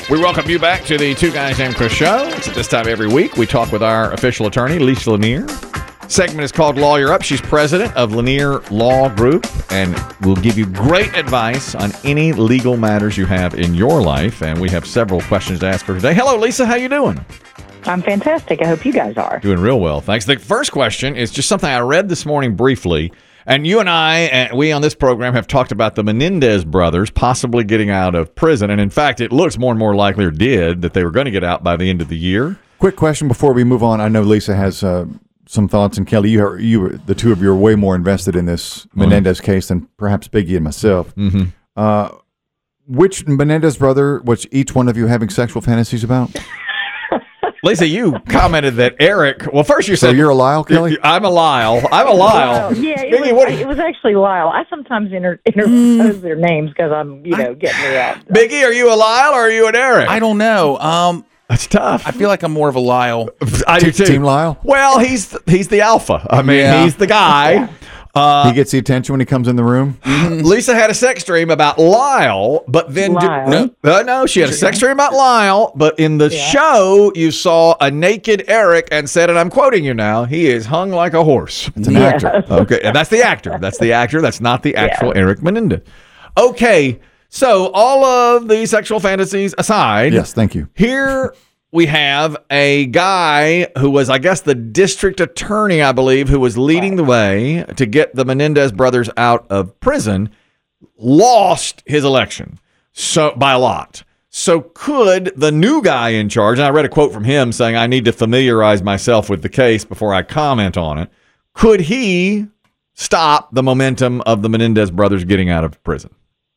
We welcome you back to the Two Guys Named Chris show. It's at this time every week. We talk with our official attorney, Lisa Lanier. Segment is called Lawyer Up. She's president of Lanier Law Group and will give you great advice on any legal matters you have in your life. And we have several questions to ask her today. Hello, Lisa. How you doing? I'm fantastic. I hope you guys are. Doing real well. Thanks. The first question is just something I read this morning briefly. And you and I, we on this program have talked about the Menendez brothers possibly getting out of prison. And in fact, it looks more and more likely, or did, that they were going to get out by the end of the year. Quick question before we move on. I know Lisa has some thoughts, and Kelly, the two of you are way more invested in this Menendez case than perhaps Biggie and myself. Mm-hmm. Which Menendez brother was each one of you having sexual fantasies about? Lisa, you commented that Eric. Well, first you said. So you're a Lyle, Kelly? I'm a Lyle. Yeah, it was actually Lyle. I sometimes interpose their names because I'm, getting me out. Biggie, are you a Lyle or are you an Eric? I don't know. That's tough. I feel like I'm more of a Lyle. I do too. Team Lyle? Well, he's the alpha. I mean, he's the guy. Yeah. He gets the attention when he comes in the room. Lisa had a sex dream about Lyle, but then no, she had a sex dream about Lyle, but in the show you saw a naked Eric and said, and I'm quoting you now, he is hung like a horse. It's an actor. Okay, and that's the actor. That's the actor. That's not the actual Eric Menendez. Okay, so all of the sexual fantasies aside, yes, thank you. Here we have a guy who was, I guess, the district attorney, I believe, who was leading the way to get the Menendez brothers out of prison, lost his election by a lot. So could the new guy in charge, and I read a quote from him saying, I need to familiarize myself with the case before I comment on it, could he stop the momentum of the Menendez brothers getting out of prison?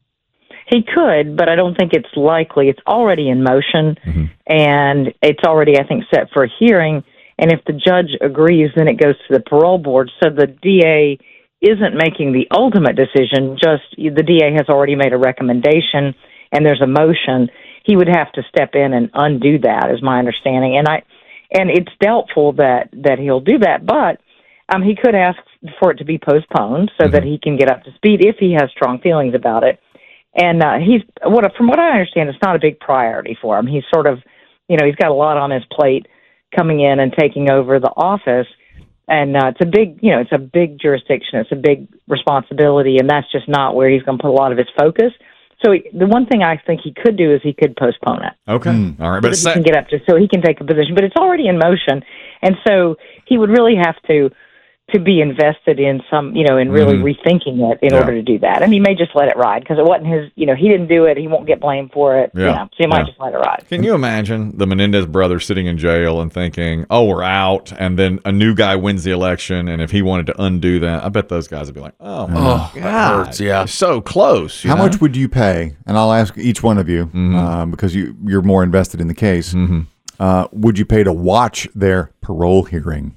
He could, but I don't think it's likely. It's already in motion, and it's already, I think, set for a hearing. And if the judge agrees, then it goes to the parole board. So the DA isn't making the ultimate decision, just the DA has already made a recommendation, and there's a motion. He would have to step in and undo that, is my understanding. And it's doubtful that he'll do that, but he could ask for it to be postponed so that he can get up to speed if he has strong feelings about it. And from what I understand, it's not a big priority for him. He's sort of, he's got a lot on his plate coming in and taking over the office. And it's a big jurisdiction. It's a big responsibility, and that's just not where he's going to put a lot of his focus. So the one thing I think he could do is he could postpone it. Okay, all right, but he can get up to, so he can take a position. But it's already in motion, and so he would really have to be invested in some, in really rethinking it in order to do that. And he may just let it ride because it wasn't his, he didn't do it. He won't get blamed for it. So he might just let it ride. Can you imagine the Menendez brothers sitting in jail and thinking, oh, we're out, and then a new guy wins the election, and if he wanted to undo that, I bet those guys would be like, oh, my God. That hurts, yeah. So close. How much would you pay? And I'll ask each one of you because you're more invested in the case. Would you pay to watch their parole hearing?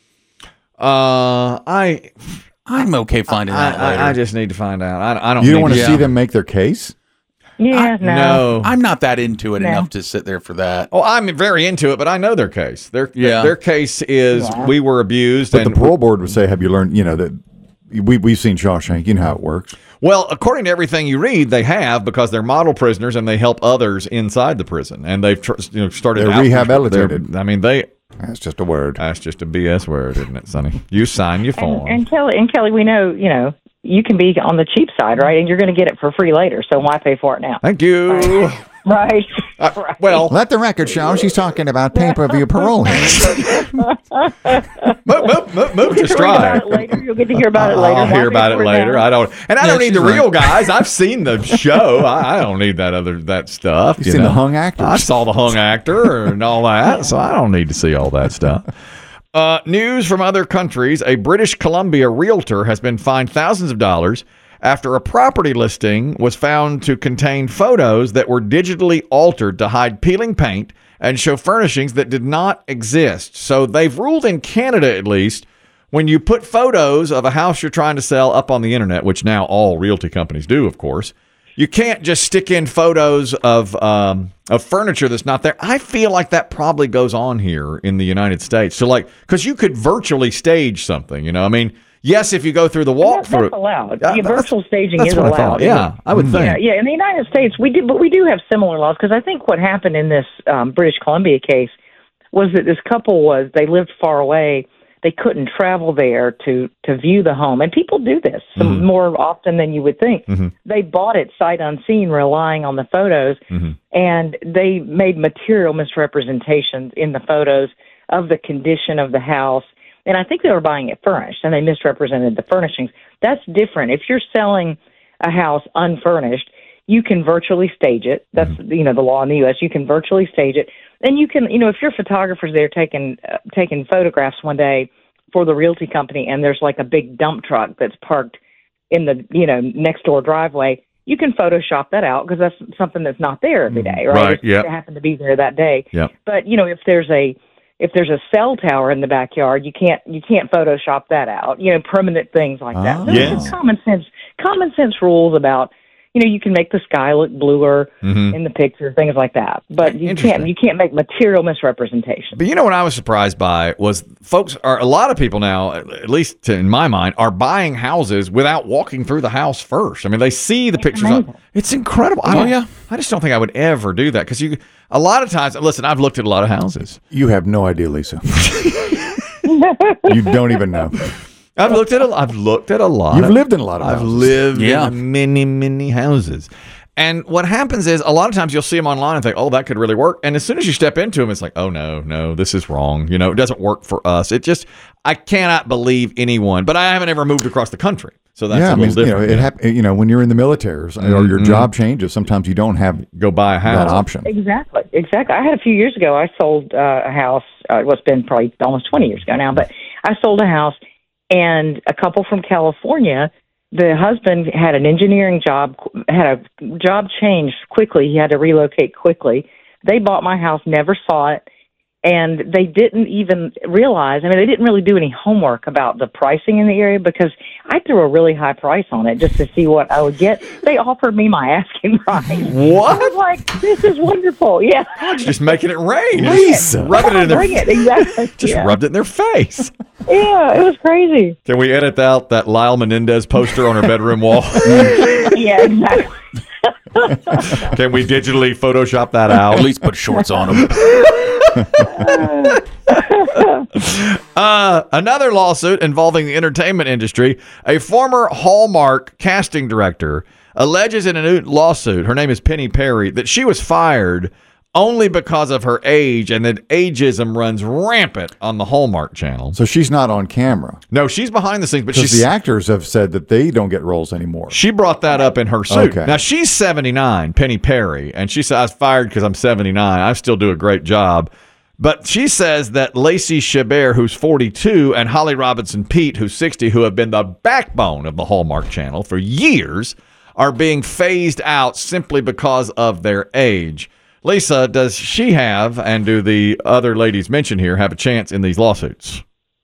I'm okay finding that later. I just need to find out. I don't. You don't want to see them make their case? Yeah, no. I'm not that into it enough to sit there for that. Oh, I'm very into it, but I know their case. Their case is we were abused. But the parole board would say, have you learned, that we've seen Shawshank, you know how it works. Well, according to everything you read, they have, because they're model prisoners and they help others inside the prison. And they've started They're rehabilitated. That's just a word. That's just a BS word, isn't it, Sonny? You sign your form. And Kelly, we know, you can be on the cheap side, right? And you're going to get it for free later, so why pay for it now? Thank you. Right. Well, let the record show she's talking about pay-per-view parole. Move to stride. You'll get to hear about it later. I'll hear about it later. I don't need the real guys. I've seen the show. I don't need that stuff. You've seen the hung actor. I saw the hung actor and all that, so I don't need to see all that stuff. News from other countries. A British Columbia realtor has been fined thousands of dollars after a property listing was found to contain photos that were digitally altered to hide peeling paint and show furnishings that did not exist. So they've ruled in Canada, at least, when you put photos of a house you're trying to sell up on the internet, which now all realty companies do, of course, you can't just stick in photos of furniture that's not there. I feel like that probably goes on here in the United States. So, because you could virtually stage something, I mean, Yes, if you go through the That's walkthrough. allowed. Yeah, Virtual staging that's is what I thought. allowed. Yeah, I would think. Yeah. In the United States, we do have similar laws, because I think what happened in this British Columbia case was that this couple they lived far away. They couldn't travel there to view the home, and people do this more often than you would think. They bought it sight unseen, relying on the photos, and they made material misrepresentations in the photos of the condition of the house. And I think they were buying it furnished, and they misrepresented the furnishings. That's different. If you're selling a house unfurnished, you can virtually stage it. That's the law in the U.S. You can virtually stage it, and you can if your photographer's there taking photographs one day for the realty company, and there's like a big dump truck that's parked in the next door driveway, you can Photoshop that out, because that's something that's not there every day, right? Yeah. It happened to be there that day. Yep. But if there's a cell tower in the backyard, you can't Photoshop that out. Permanent things like that. So yes. There's some common sense rules about you can make the sky look bluer in the picture, things like that. But you can't make material misrepresentation. But what I was surprised by was a lot of people now, at least in my mind, are buying houses without walking through the house first. I mean, they see the pictures. It's incredible. I just don't think I would ever do that, because a lot of times, listen, I've looked at a lot of houses. You have no idea, Lisa. You don't even know. I've looked at a lot. You've lived in a lot of houses. I've lived in many, many houses. And what happens is, a lot of times you'll see them online and think, oh, that could really work. And as soon as you step into them, it's like, oh, no, this is wrong. It doesn't work for us. I cannot believe anyone. But I haven't ever moved across the country. So that's a little different. It happens. When you're in the military or your job changes, sometimes you don't have go buy a house. That option. Exactly. I had a few years ago, I sold a house. It's been probably almost 20 years ago now, but I sold a house. And a couple from California, the husband had an engineering job, had a job change quickly. He had to relocate quickly. They bought my house, never saw it, and they didn't even realize. They didn't really do any homework about the pricing in the area, because I threw a really high price on it just to see what I would get. They offered me my asking price. What? I was like, this is wonderful. Yeah. Just making it rain. Lisa. Rubbing it in their Bring it, exactly. Just rubbed it in their face. Yeah, it was crazy. Can we edit out that Lyle Menendez poster on her bedroom wall? Yeah, exactly. Can we digitally Photoshop that out? At least put shorts on them. Another lawsuit involving the entertainment industry. A former Hallmark casting director alleges in a new lawsuit, her name is Penny Perry, that she was fired only because of her age, and that ageism runs rampant on the Hallmark Channel. So she's not on camera. No, she's behind the scenes, but the actors have said that they don't get roles anymore. She brought that up in her suit. Okay. Now, she's 79, Penny Perry, and she said, I was fired because I'm 79. I still do a great job. But she says that Lacey Chabert, who's 42, and Holly Robinson Peete, who's 60, who have been the backbone of the Hallmark Channel for years, are being phased out simply because of their age. Lisa, does she have, and do the other ladies mentioned here, have a chance in these lawsuits?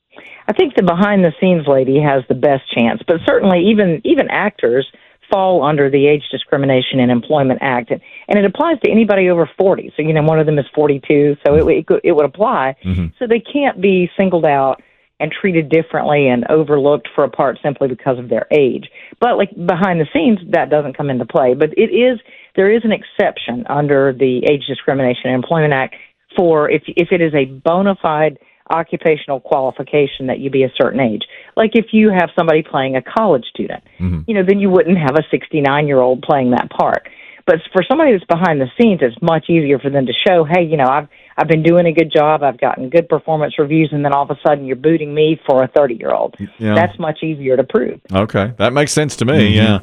I think the behind-the-scenes lady has the best chance, but certainly even actors fall under the Age Discrimination in Employment Act, and it applies to anybody over 40. So, one of them is 42, so it would apply. Mm-hmm. So they can't be singled out and treated differently and overlooked for a part simply because of their age. But like behind the scenes, that doesn't come into play. But there is an exception under the Age Discrimination in Employment Act for if it is a bona fide occupational qualification that you be a certain age. Like if you have somebody playing a college student, then you wouldn't have a 69-year-old playing that part. But for somebody that's behind the scenes, it's much easier for them to show, hey, I've been doing a good job, I've gotten good performance reviews, and then all of a sudden you're booting me for a 30-year-old. Yeah. That's much easier to prove. Okay, that makes sense to me. Yeah.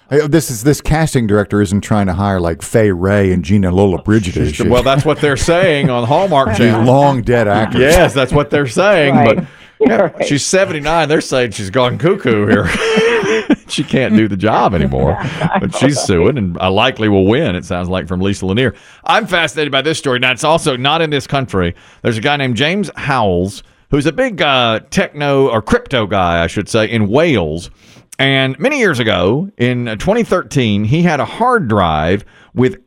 This casting director isn't trying to hire like Fay Wray and Gina Lollobrigida, is she? Well, that's what they're saying on Hallmark Channel. Long dead actors. Yes, that's what they're saying. Right. But she's 79. They're saying she's gone cuckoo here. She can't do the job anymore. But she's suing, and I likely will win, it sounds like, from Lisa Lanier. I'm fascinated by this story. Now, it's also not in this country. There's a guy named James Howells, who's a big techno or crypto guy, I should say, in Wales. And many years ago, in 2013, he had a hard drive with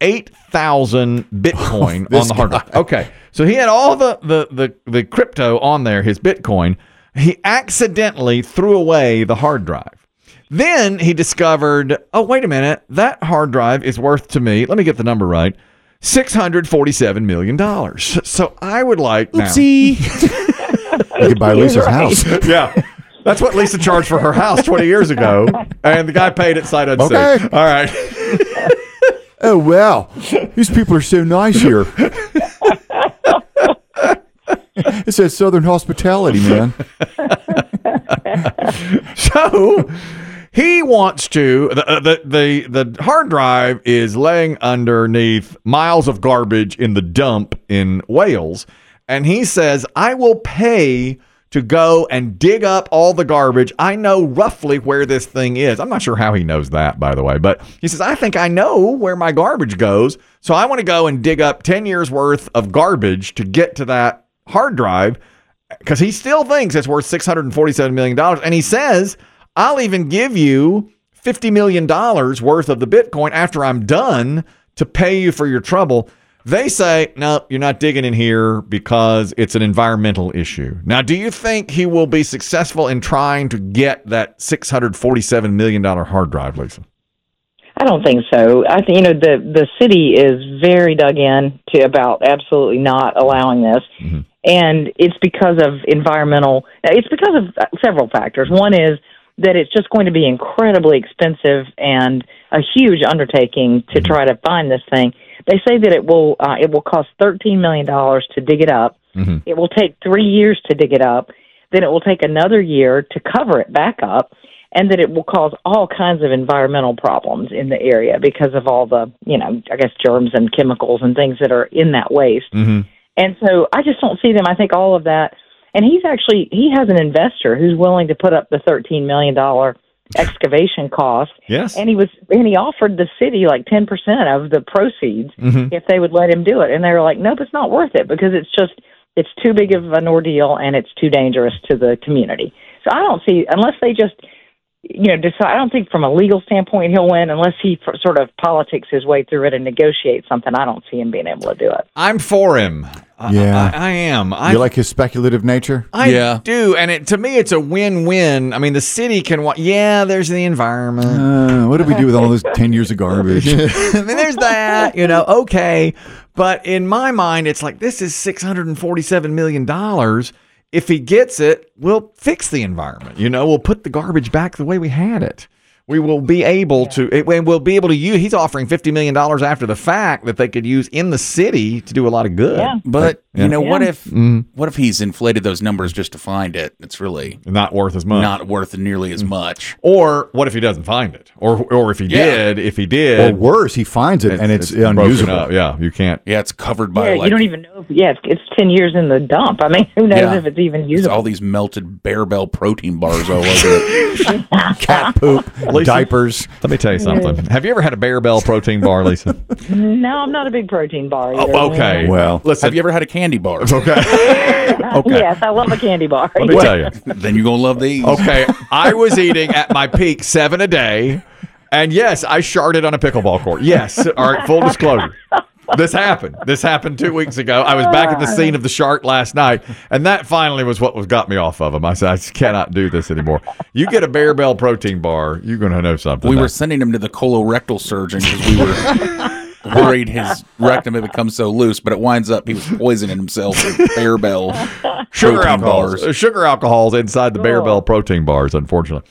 8,000 Bitcoin on the hard drive. Okay, so he had all the crypto on there, his Bitcoin. he accidentally threw away the hard drive. Then he discovered, oh, wait a minute, that hard drive is worth to me, let me get the number right, $647 million. So I would like now. You could buy Lisa's house. Yeah. That's what Lisa charged for her house 20 years ago. And the guy paid it sight unseen. Okay. All right. Oh, wow. These people are so nice here. It says Southern hospitality, man. So he wants to, the hard drive is laying underneath miles of garbage in the dump in Wales. And he says, I will pay to go and dig up all the garbage. I know roughly where this thing is. I'm not sure how he knows that, by the way, but he says, I think I know where my garbage goes. So I want to go and dig up 10 years worth of garbage to get to that hard drive because he still thinks it's worth $647 million. And he says, I'll even give you $50 million worth of the Bitcoin after I'm done to pay you for your trouble. They say, no, you're not digging in here because it's an environmental issue. Now, do you think he will be successful in trying to get that $647 million hard drive, Lisa? I don't think so. I think, the city is very dug in to about absolutely not allowing this. Mm-hmm. And it's because of it's because of several factors. One is that it's just going to be incredibly expensive and a huge undertaking to try to find this thing. They say that it will cost $13 million to dig it up. Mm-hmm. It will take 3 years to dig it up. Then it will take another year to cover it back up, and that it will cause all kinds of environmental problems in the area because of all the, I guess, germs and chemicals and things that are in that waste. Mm-hmm. And so I just don't see them. I think all of that. And he has an investor who's willing to put up the $13 million excavation cost. Yes. And he offered the city like 10% of the proceeds if they would let him do it. And they were like, nope, it's not worth it because it's too big of an ordeal and it's too dangerous to the community. So I don't see, unless they just, decide, I don't think from a legal standpoint he'll win unless he sort of politics his way through it and negotiates something. I don't see him being able to do it. I'm for him. Yeah. I am. You like his speculative nature? I do. And to me, it's a win-win. I mean, the city can there's the environment. What do we do with all those 10 years of garbage? There's that, okay. But in my mind, it's like, this is $647 million. If he gets it, we'll fix the environment. We'll put the garbage back the way we had it. We will be able to, and we'll be able to use, he's offering $50 million after the fact that they could use in the city to do a lot of good. Yeah. But, what if he's inflated those numbers just to find it? It's really not worth as much. Not worth nearly as much. Or what if he doesn't find it? Or if he did. Or worse, he finds it and it's unusable. Up. Yeah, you can't. Yeah, it's covered by you don't even know if, it's 10 years in the dump. I mean, who knows if it's even usable? It's all these melted Bear Bell protein bars all over it. Cat poop. Lisa, diapers. Let me tell you something. Have you ever had a Bear Bell protein bar, Lisa? No, I'm not a big protein bar either. Oh, okay. Well, listen. Have you ever had a candy bar? Okay. Yes, I love a candy bar. Let me tell you. Then you're going to love these. Okay. I was eating at my peak 7 a day. And yes, I sharted on a pickleball court. Yes. All right. Full disclosure. This happened 2 weeks ago. I was back at the scene of the shark last night, and that finally was what got me off of him. I said, I just cannot do this anymore. You get a Bear Bell protein bar, you're going to know something. We were sending him to the colorectal surgeon because we were worried his rectum had become so loose, but it winds up he was poisoning himself with Bear Bell sugar alcohols inside the Bear Bell protein bars, unfortunately.